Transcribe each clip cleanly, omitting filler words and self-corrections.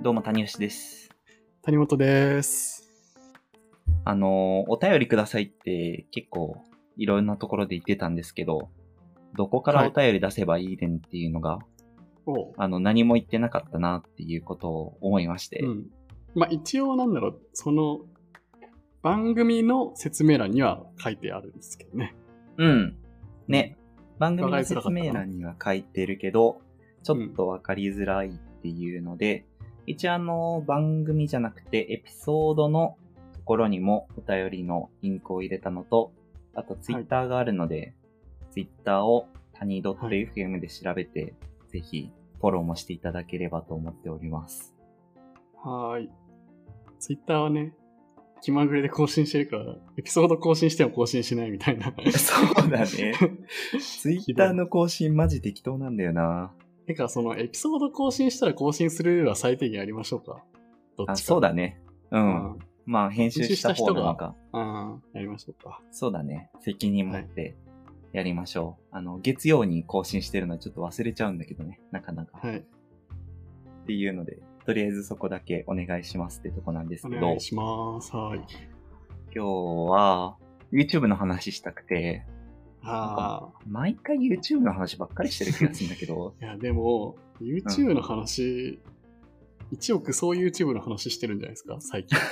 どうも、谷吉です。 谷本です。 お便りくださいって結構いろんなところで言ってたんですけど、どこからお便り出せばいいねんっていうのが、何も言ってなかったなっていうことを思いまして。 まあ一応その番組の説明欄には書いてあるんですけどね。 ね。番組の説明欄には書いてるけど、ちょっとわかりづらいっていうので、一応番組じゃなくてエピソードのところにもお便りのリンクを入れたのと、あとツイッターがあるので、ツイッターを谷 .fm で調べて、ぜひフォローもしていただければと思っております。 はい。ツイッターはね、気まぐれで更新してるから、エピソード更新しても更新しないみたいな。 そうだね。ツイッターの更新マジ適当なんだよな。 そのエピソード更新したら更新するは最低限やりましょうか。どっちか。 そうだね。まあ編集した方なのか。 やりましょうか。 そうだね。責任持ってやりましょう。月曜に更新してるのちょっと忘れちゃうんだけどね。なかなか。 はい。 っていうので、とりあえずそこだけお願いしますってとこなんですけど。 お願いします。はい。 今日は YouTube の話したくて、毎回 YouTube の話ばっかりしてる気がするんだけど。 いや、でも、YouTube の話、1億総 YouTube の話してるんじゃないですか、最近。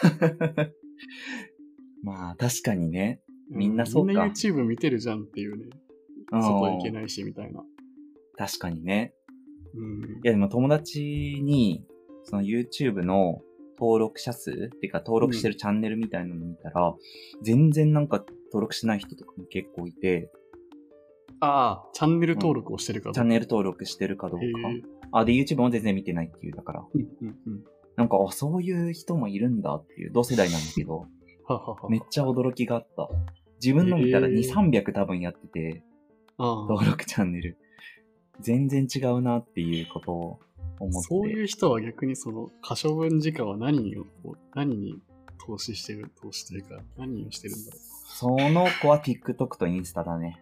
まあ、確かにね。みんなそうか。 みんな YouTube 見てるじゃんっていうね。外行けないし、みたいな。 確かにね。いや、でも友達に、その YouTube の登録者数っていうか登録してるチャンネルみたいなの見たら、全然なんか登録してない人とかも結構いて。 チャンネル登録をしてるかどうか。 チャンネル登録してるかどうか。で、YouTube も全然見てないっていう、だから。なんか、そういう人もいるんだっていう、同世代なんだけど、めっちゃ驚きがあった。自分の見たら2、300多分やってて、登録チャンネル。全然違うなっていうことを思って。 そういう人は逆にその可処分時間は何に投資してるというか、何をしてるんだろう。 その子は TikTok とインスタだね。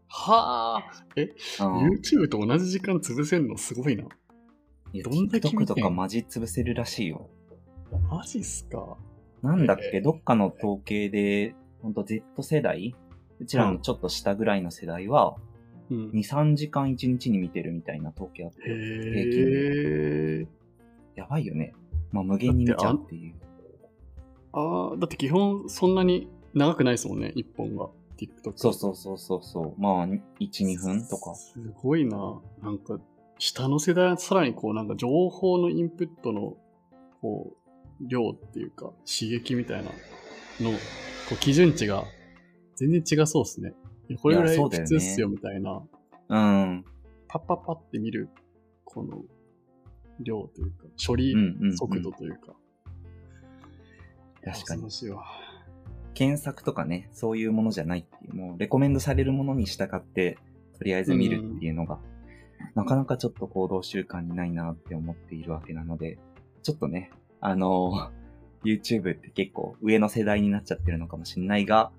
YouTube と同じ時間潰せんのすごいな。 どんだけ TikTok とかマジ潰せるらしいよ。 マジっすか。 なんだっけ、どっかの統計で、ほんと Z 世代、うちらのちょっと下ぐらいの世代は、2、3時間1日に見てるみたいな統計あって、平均で。やばいよね。まあ無限に見ちゃうっていう。 だって基本そんなに長くないですもんね、1本が。TikTok。 そう。まあ、1、2分とか。 すごいな。なんか、下の世代はさらにこう、なんか情報のインプットの、こう、量っていうか、刺激みたいなの、こう、基準値が全然違そうですね。これぐらい普通っすよ、みたいな。パッパッパって見る、この、量というか、処理速度というか。 確かに。検索とかね、そういうものじゃないっていう、もうレコメンドされるものに従って、とりあえず見るっていうのが、なかなかちょっと行動習慣にないなって思っているわけなので、ちょっとね、YouTube って結構上の世代になっちゃってるのかもしれないが、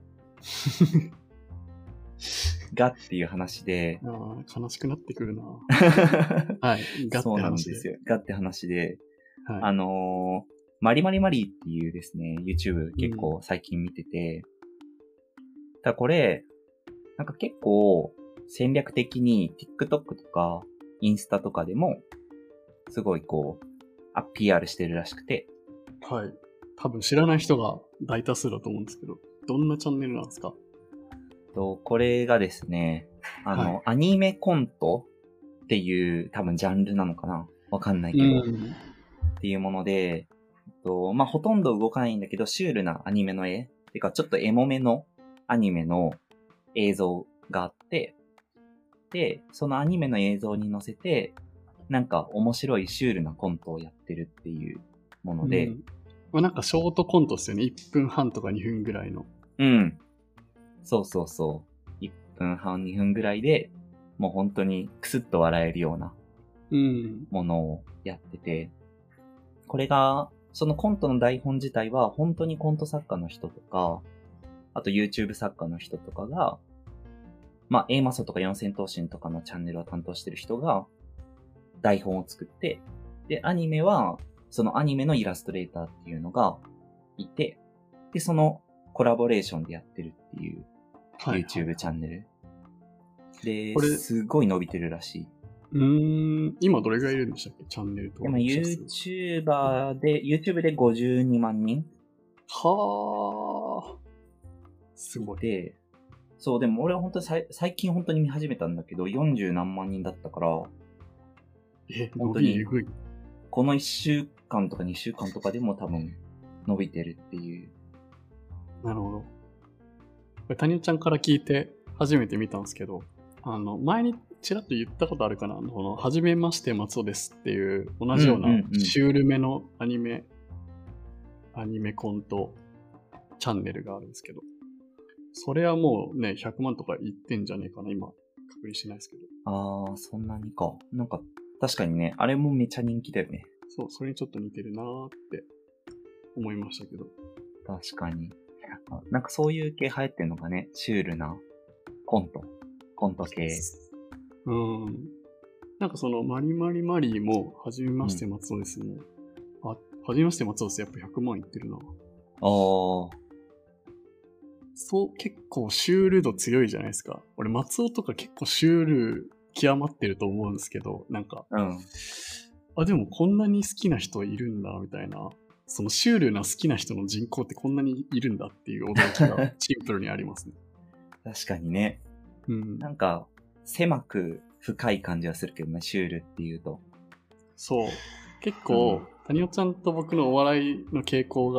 っていう話で。 悲しくなってくるな。 はい。そうなんですよ。って話で、マリマリマリっていうですね、YouTube 結構最近見てて、ただこれ、なんか結構戦略的に TikTok とかインスタとかでも、すごいこう、PR してるらしくて。 はい。多分知らない人が大多数だと思うんですけど、どんなチャンネルなんですか？ これがですね、アニメコントっていう多分ジャンルなのかな？わかんないけど。っていうもので、まあ、ほとんど動かないんだけど、シュールなアニメの絵、てかちょっとエモめのアニメの映像があって、で、そのアニメの映像に乗せて、なんか面白いシュールなコントをやってるっていうもので。 なんかショートコントですよね。1分半とか2分ぐらいの。 そう。1分半2分ぐらいで、もう本当にクスッと笑えるようなものをやってて、これが、そのコントの台本自体は本当にコント作家の人とか、あと YouTube 作家の人とかが、まあ A マソとか四千頭身とかのチャンネルを担当してる人が台本を作って、で、アニメはそのアニメのイラストレーターっていうのがいて、で、そのコラボレーションでやってるっていう YouTube チャンネル。で、すごい伸びてるらしい。 今どれぐらいいるんでしたっけ、チャンネルと。 今 YouTube で52万人。 はあ。すごい。 で、そう、でも俺は本当に最近本当に見始めたんだけど、40何万人だったから、 本当にこの1週間とか2週間とかでも多分伸びてるっていう。 なるほど。これ、谷尾ちゃんから聞いて初めて見たんですけど、前にちらっと言ったことあるかな、はじめまして松尾ですっていう同じようなシュールめのアニメコントチャンネルがあるんですけど、それはもうね、100万とかいってんじゃねえかな、今。確認しないですけど。 あー、そんなにか。なんか、確かにね、あれもめっちゃ人気だよね。 そう、それにちょっと似てるなーって思いましたけど。 確かに。なんかそういう系流行ってんのがね、シュールなコント系。 なんかその、マリマリマリーも、はじめまして松尾ですね。はじめまして松尾です。やっぱ100万いってるな。そう、結構シュール度強いじゃないですか。俺、松尾とか結構シュール極まってると思うんですけど、なんか、でもこんなに好きな人いるんだ、みたいな。そのシュールな好きな人の人口ってこんなにいるんだっていう驚きがシンプルにありますね。 確かにね。なんか、狭く深い感じはするけどね、シュールっていうと。 そう。結構、谷尾ちゃんと僕のお笑いの傾向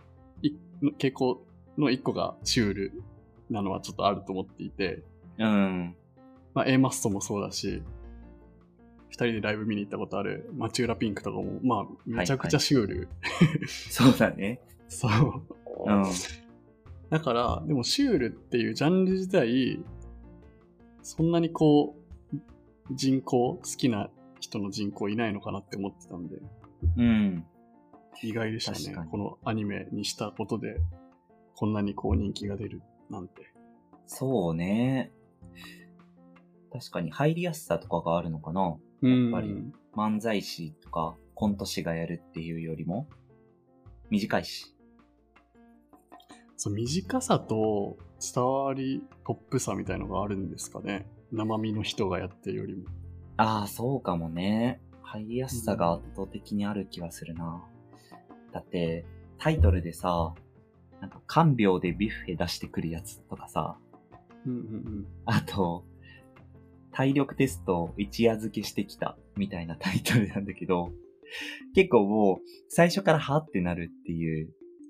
の一個がシュールなのはちょっとあると思っていて。まあ、A マストもそうだし、二人でライブ見に行ったことある町浦ピンクとかも、まあ、めちゃくちゃシュール。 そうだね。 そう。だから、でもシュールっていうジャンル自体、そんなにこう、好きな人の人口いないのかなって思ってたんで。意外でしたね。このアニメにしたことで、こんなにこう人気が出るなんて。 そうね。確かに入りやすさとかがあるのかな。やっぱり漫才師とかコント師がやるっていうよりも短いし。 そう、短さと伝わりトップさみたいのがあるんですかね。生身の人がやってるよりも。 ああ、そうかもね。入りやすさが圧倒的にある気がするな。だってタイトルでさ、なんか看病でビュッフェ出してくるやつとかさ、あと体力テスト一夜漬けしてきたみたいなタイトルなんだけど、結構もう最初からはってなるっていう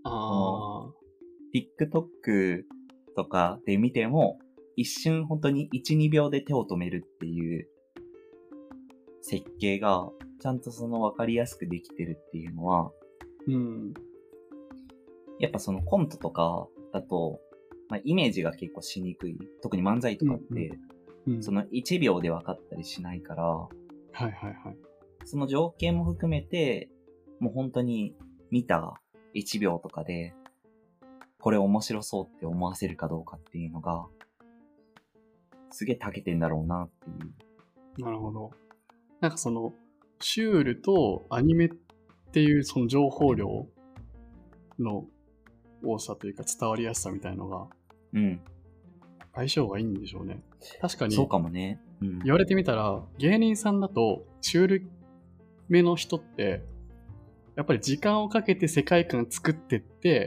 。TikTok とかで見ても一瞬本当に 1,2 秒で手を止めるっていう設計がちゃんとその分かりやすくできてるっていうのは、やっぱそのコントとかだと、まあ、イメージが結構しにくい。特に漫才とかって、その1秒で分かったりしないから、その条件も含めて、もう本当に見た1秒とかで、これ面白そうって思わせるかどうかっていうのが、すげえ長けてんだろうなっていう。 なるほど。なんかその、シュールとアニメっていうその情報量の多さというか伝わりやすさみたいのが、相性がいいんでしょうね。確かに。 そうかもね。 言われてみたら、芸人さんだと、シュールめの人って、やっぱり時間をかけて世界観作ってって、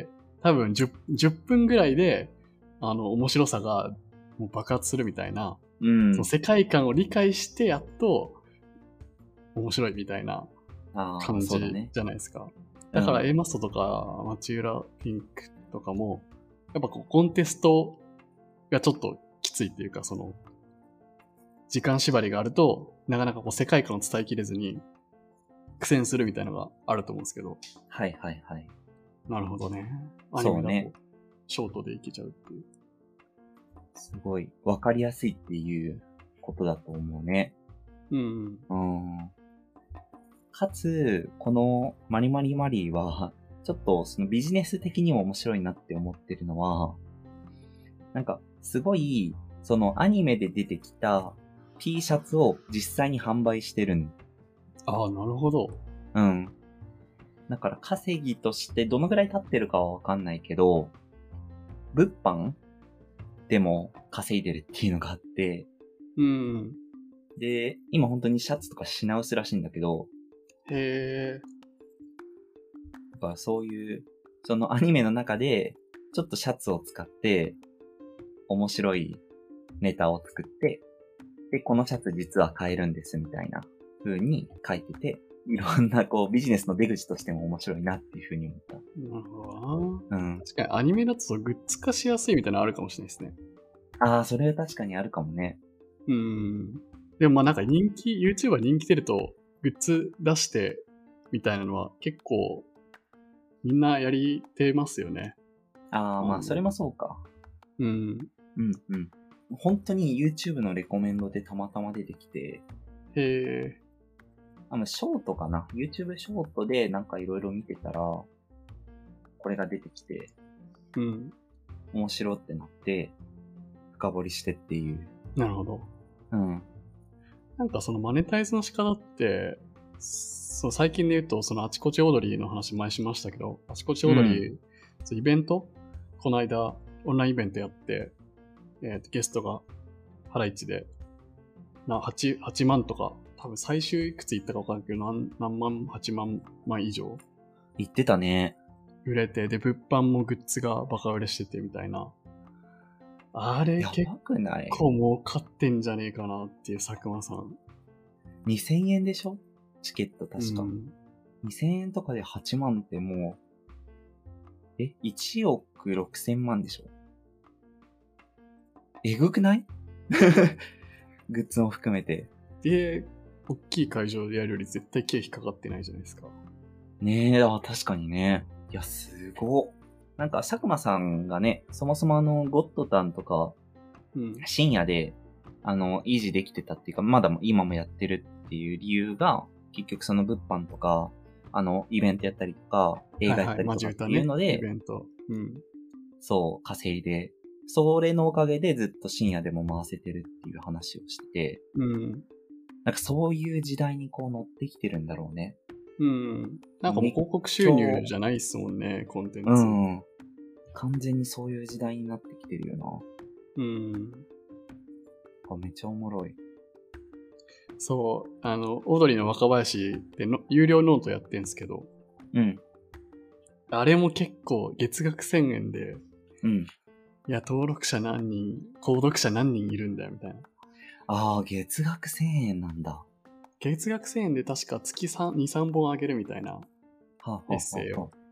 多分 10分ぐらいで、面白さがもう爆発するみたいな、その世界観を理解してやっと、面白いみたいな感じじゃないですか。だから A マストとか、町浦ピンクとかも、やっぱこうコンテストがちょっときついっていうか、その、時間縛りがあると、なかなかこう世界観を伝えきれずに、苦戦するみたいなのがあると思うんですけど。なるほどね。 そうね。 ショートでいけちゃうっていう。 すごい、わかりやすいっていうことだと思うね。かつ、このマリマリマリーは、ちょっとそのビジネス的にも面白いなって思ってるのは、なんか、すごい、そのアニメで出てきた T シャツを実際に販売してるん。 なるほど。 だから稼ぎとしてどのぐらい経ってるかはわかんないけど、物販でも稼いでるっていうのがあって、 うん。 で、今本当にシャツとか品薄らしいんだけど、 へえ。 やっぱそういう、そのアニメの中で、ちょっとシャツを使って、面白いネタを作って、で、このシャツ実は買えるんですみたいな風に書いてて、いろんなこうビジネスの出口としても面白いなっていう風に思った。 なるほどな。 うん。 確かにアニメだとグッズ化しやすいみたいなのあるかもしれないですね。 ああ、それ確かにあるかもね。 でもまあなんかYouTuber 人気出るとグッズ出してみたいなのは結構みんなやりてますよね。 ああ、まあそれもそうか。うん。本当に YouTube のレコメンドでたまたま出てきて、 へえ。 ショートかな ?YouTube ショートでなんかいろいろ見てたら、これが出てきて、面白ってなって、深掘りしてっていう。 なるほど。 うん。 なんかそのマネタイズの仕方って、そう最近で言うとそのあちこちオードリーの話前しましたけど、あちこちオードリー、イベントこの間オンラインイベントやって、ゲストがハライチで8万とか、多分最終いくついったか分からんけど何万、8万枚以上言ってたね。 売れて、で物販もグッズがバカ売れしててみたいな。あれ結構儲かってんじゃねえかなっていう佐久間さん。 2000円でしょチケット確か。2000円とかで8万ってもう、1億6000万でしょえぐくないグッズも含めて。 で、大きい会場でやるより絶対経費かかってないじゃないですか。 ねえ、確かにね。いや、すごっ。なんか、佐久間さんがね、そもそもゴッドタンとか、深夜で、維持できてたっていうか、まだ今もやってるっていう理由が、結局その物販とか、イベントやったりとか、映画やったりとかっていうので、そう、稼いで、それのおかげでずっと深夜でも回せてるっていう話をしてて、なんかそういう時代にこう乗ってきてるんだろうね。 なんかもう広告収入じゃないっすもんね、コンテンツ。 完全にそういう時代になってきてるよな。めっちゃおもろい。 そう、オードリーの若林で有料ノートやってんすけど、あれも結構月額1000円で、いや、登録者何人、購読者何人いるんだよ、みたいな。 ああ、月額1000円なんだ。 月額1000円で確か月2、3本あげるみたいなエッセイを。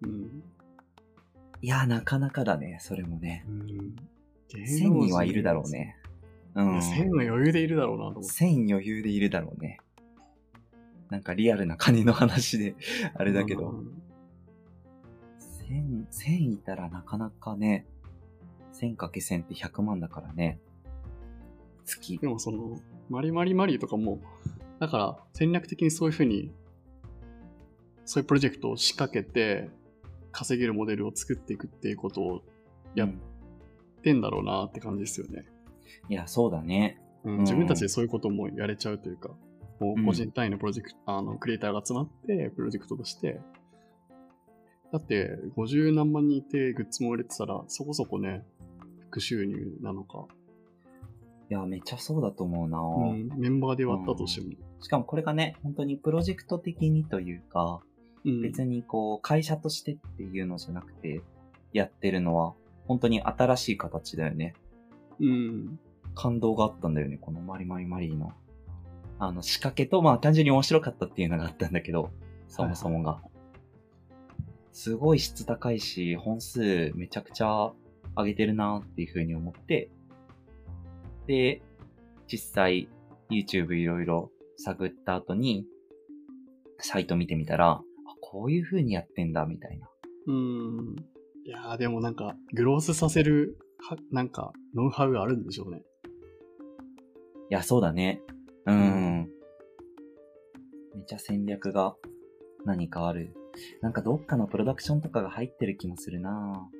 いや、なかなかだね、それもね。1000人はいるだろうね。 1000は余裕でいるだろうなと思って。 1000余裕でいるだろうね。なんかリアルな金の話で、あれだけど。1000いたらなかなかね、1000×1000 って100万だからね。月。 でもその、マリマリとかも、だから戦略的にそういう風に、そういうプロジェクトを仕掛けて、稼げるモデルを作っていくっていうことをやってんだろうなって感じですよね。 いや、そうだね。 自分たちでそういうこともやれちゃうというか、もう個人単位のプロジェクト、クリエイターが集まってプロジェクトとして、だって50何万人いてグッズも売れてたらそこそこね、副収入なのか。 いや、めっちゃそうだと思うな、 メンバーで割ったとしても、 しかもこれがね、本当にプロジェクト的にというか、別にこう、会社としてっていうのじゃなくて、やってるのは、本当に新しい形だよね。感動があったんだよね、このマリの。仕掛けと、まあ単純に面白かったっていうのがあったんだけど、そもそもが。すごい質高いし、本数めちゃくちゃ上げてるなっていう風に思って、で、実際 YouTube いろいろ探った後に、サイト見てみたら、こういう風にやってんだ、みたいな。 いやーでもなんか、グロースさせる、なんか、ノウハウがあるんでしょうね。 いや、そうだね。めっちゃ戦略が何かある。なんかどっかのプロダクションとかが入ってる気もするな